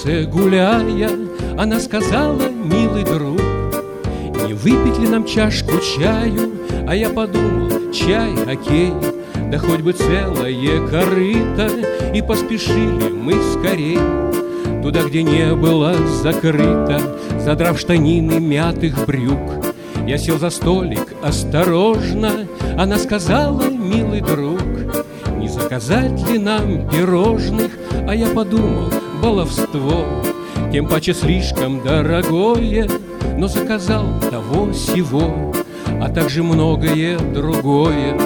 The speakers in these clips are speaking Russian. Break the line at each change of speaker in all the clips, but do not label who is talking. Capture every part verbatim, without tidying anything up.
улице гуляя, она сказала: милый друг, не выпить ли нам чашку чаю? А я подумал: чай, окей, да хоть бы целое корыто. И поспешили мы скорей туда, где не было закрыто. Задрав штанины мятых брюк, я сел за столик осторожно. Она сказала: милый друг, не заказать ли нам пирожных? А я подумал: баловство, тем паче слишком дорогое. Но заказал того сего, а также многое другое.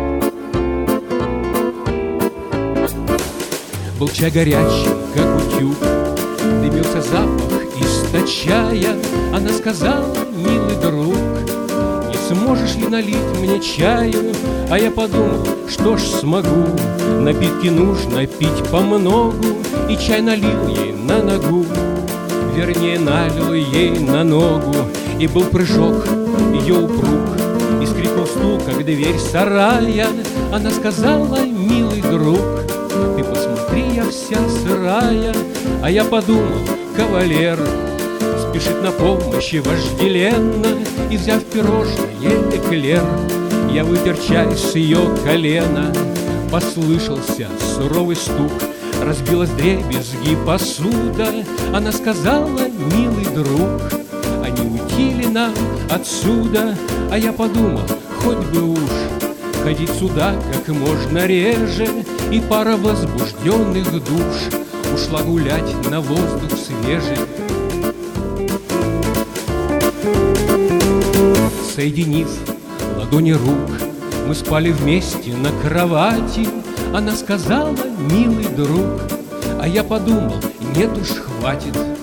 Был чай горячий, как утюг, дымился запах, источая. Она сказала: милый друг, не сможешь ли налить мне чаю? А я подумал: что ж, смогу, напитки нужно пить помногу. И чай налил ей на ногу, вернее, налил ей на ногу. И был прыжок ее упруг, и скрипнул стул, как дверь сарая. Она сказала: милый друг, ты посмотри, я вся сырая. А я подумал: кавалер спешит на помощь вожделенно. И, взяв пирожное эклер, я вытер чай с ее колена. Послышался суровый стук, разбилась вдребезги посуда. Она сказала: милый друг, а не уйти ли нам отсюда? А я подумал: хоть бы уж ходить сюда как можно реже. И пара возбужденных душ ушла гулять на воздух свежий. Соединив ладони рук, мы спали вместе на кровати. Она сказала: милый друг, а я подумал: нет уж, хватит.